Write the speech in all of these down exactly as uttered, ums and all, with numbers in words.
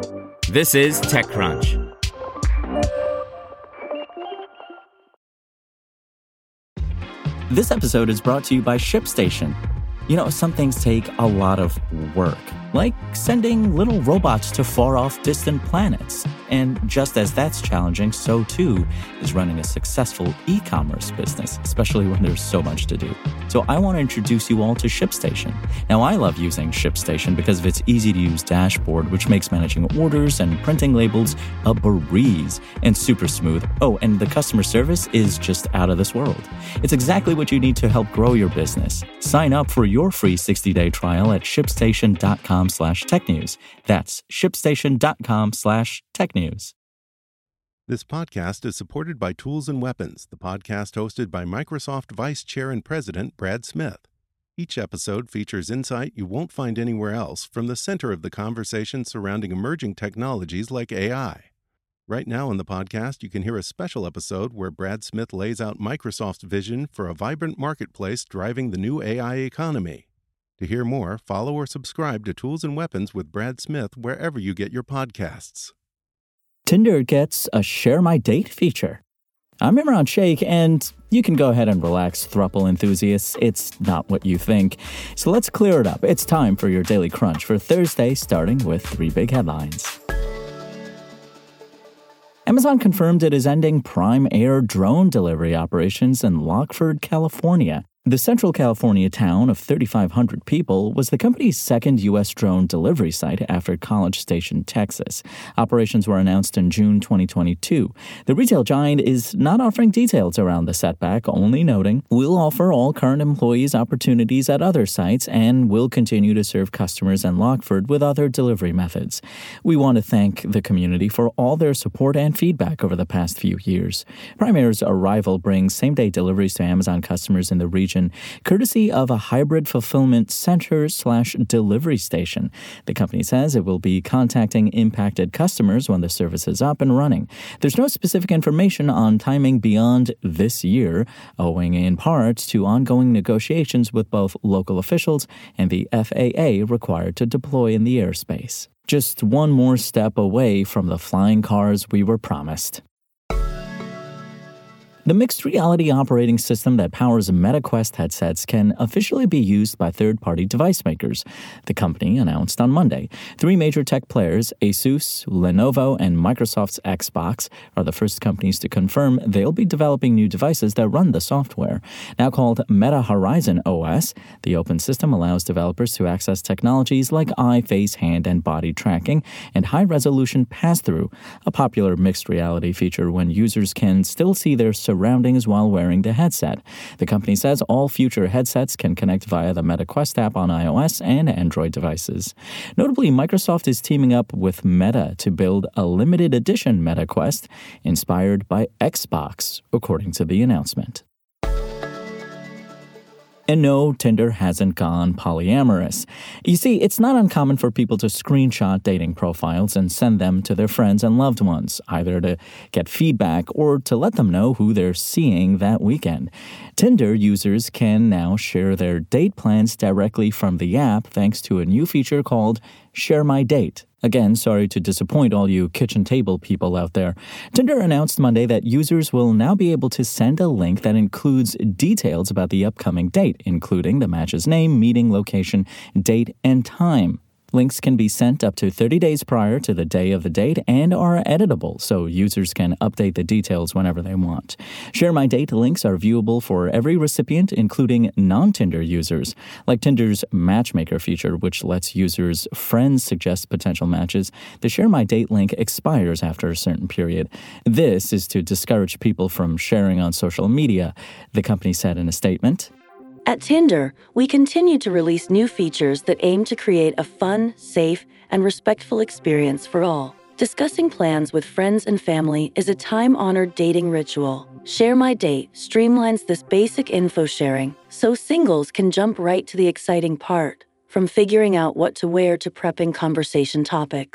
This is TechCrunch. This episode is brought to you by ShipStation. You know, some things take a lot of work, like sending little robots to far-off distant planets. And just as that's challenging, so too is running a successful e-commerce business, especially when there's so much to do. So I want to introduce you all to ShipStation. Now, I love using ShipStation because of its easy-to-use dashboard, which makes managing orders and printing labels a breeze and super smooth. Oh, and the customer service is just out of this world. It's exactly what you need to help grow your business. Sign up for your free sixty-day trial at shipstation.com slash technews. That's shipstation.com slash technews. This podcast is supported by Tools and Weapons, the podcast hosted by Microsoft Vice Chair and President Brad Smith. Each episode features insight you won't find anywhere else from the center of the conversation surrounding emerging technologies like A I. Right now in the podcast, you can hear a special episode where Brad Smith lays out Microsoft's vision for a vibrant marketplace driving the new A I economy. To hear more, follow or subscribe to Tools and Weapons with Brad Smith wherever you get your podcasts. Tinder gets a Share My Date feature. I'm Imran Sheikh, and you can go ahead and relax, throuple enthusiasts. It's not what you think. So let's clear it up. It's time for your Daily Crunch for Thursday, starting with three big headlines. Amazon confirmed it is ending Prime Air drone delivery operations in Lockford, California. The Central California town of thirty-five hundred people was the company's second U S drone delivery site after College Station, Texas. Operations were announced in June twenty twenty-two. The retail giant is not offering details around the setback, only noting, "We'll offer all current employees opportunities at other sites and will continue to serve customers in Lockford with other delivery methods. We want to thank the community for all their support and feedback over the past few years." Prime Air's arrival brings same-day deliveries to Amazon customers in the region, courtesy of a hybrid fulfillment center slash delivery station. The company says it will be contacting impacted customers when the service is up and running. There's no specific information on timing beyond this year, owing in part to ongoing negotiations with both local officials and the F A A required to deploy in the airspace. Just one more step away from the flying cars we were promised. The mixed reality operating system that powers MetaQuest headsets can officially be used by third-party device makers, the company announced on Monday. Three major tech players, Asus, Lenovo, and Microsoft's Xbox, are the first companies to confirm they'll be developing new devices that run the software. Now called Meta Horizon O S, the open system allows developers to access technologies like eye, face, hand, and body tracking and high-resolution pass-through, a popular mixed reality feature when users can still see their surroundings while wearing the headset. The company says all future headsets can connect via the MetaQuest app on iOS and Android devices. Notably, Microsoft is teaming up with Meta to build a limited edition MetaQuest inspired by Xbox, according to the announcement. And no, Tinder hasn't gone polyamorous. You see, it's not uncommon for people to screenshot dating profiles and send them to their friends and loved ones, either to get feedback or to let them know who they're seeing that weekend. Tinder users can now share their date plans directly from the app thanks to a new feature called Share My Date. Again, sorry to disappoint all you kitchen table people out there. Tinder announced Monday that users will now be able to send a link that includes details about the upcoming date, including the match's name, meeting location, date, and time. Links can be sent up to thirty days prior to the day of the date and are editable, so users can update the details whenever they want. Share My Date links are viewable for every recipient, including non-Tinder users. Like Tinder's Matchmaker feature, which lets users' friends suggest potential matches, the Share My Date link expires after a certain period. This is to discourage people from sharing on social media, the company said in a statement. At Tinder, we continue to release new features that aim to create a fun, safe, and respectful experience for all. Discussing plans with friends and family is a time-honored dating ritual. Share My Date streamlines this basic info sharing so singles can jump right to the exciting part, from figuring out what to wear to prepping conversation topics.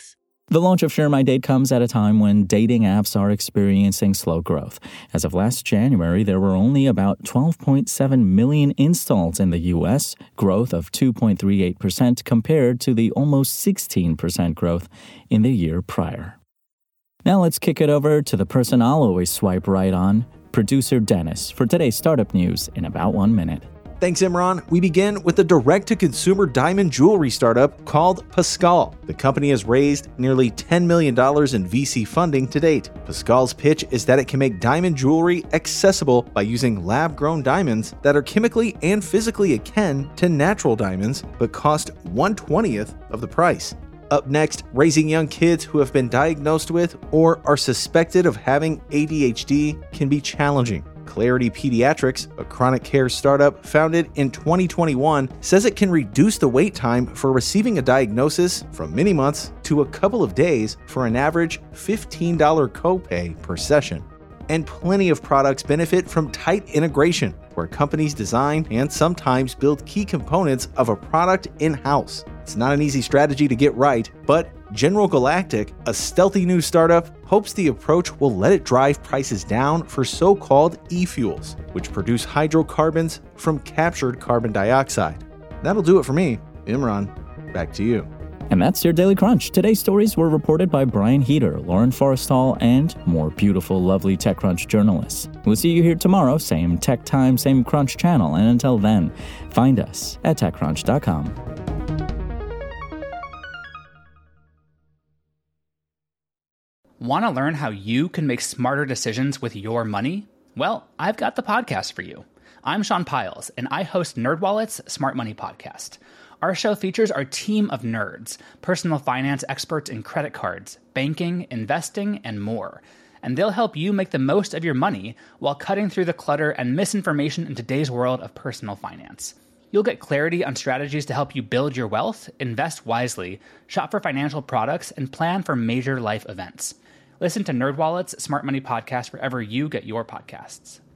The launch of Share My Date comes at a time when dating apps are experiencing slow growth. As of last January, there were only about twelve point seven million installs in the U S, growth of two point three eight percent compared to the almost sixteen percent growth in the year prior. Now let's kick it over to the person I'll always swipe right on, producer Dennis, for today's startup news in about one minute. Thanks, Imran. We begin with a direct-to-consumer diamond jewelry startup called Pascal. The company has raised nearly ten million dollars in V C funding to date. Pascal's pitch is that it can make diamond jewelry accessible by using lab-grown diamonds that are chemically and physically akin to natural diamonds, but cost one twentieth of the price. Up next, raising young kids who have been diagnosed with or are suspected of having A D H D can be challenging. Clarity Pediatrics, a chronic care startup founded in twenty twenty-one, says it can reduce the wait time for receiving a diagnosis from many months to a couple of days for an average fifteen dollars copay per session. And plenty of products benefit from tight integration, where companies design and sometimes build key components of a product in-house. It's not an easy strategy to get right, but General Galactic, a stealthy new startup, hopes the approach will let it drive prices down for so-called e-fuels, which produce hydrocarbons from captured carbon dioxide. That'll do it for me. Imran, back to you. And that's your Daily Crunch. Today's stories were reported by Brian Heater, Lauren Forrestal, and more beautiful, lovely TechCrunch journalists. We'll see you here tomorrow, same tech time, same Crunch channel. And until then, find us at tech crunch dot com. Want to learn how you can make smarter decisions with your money? Well, I've got the podcast for you. I'm Sean Piles, and I host NerdWallet's Smart Money Podcast. Our show features our team of nerds, personal finance experts in credit cards, banking, investing, and more. And they'll help you make the most of your money while cutting through the clutter and misinformation in today's world of personal finance. You'll get clarity on strategies to help you build your wealth, invest wisely, shop for financial products, and plan for major life events. Listen to NerdWallet's Smart Money Podcast wherever you get your podcasts.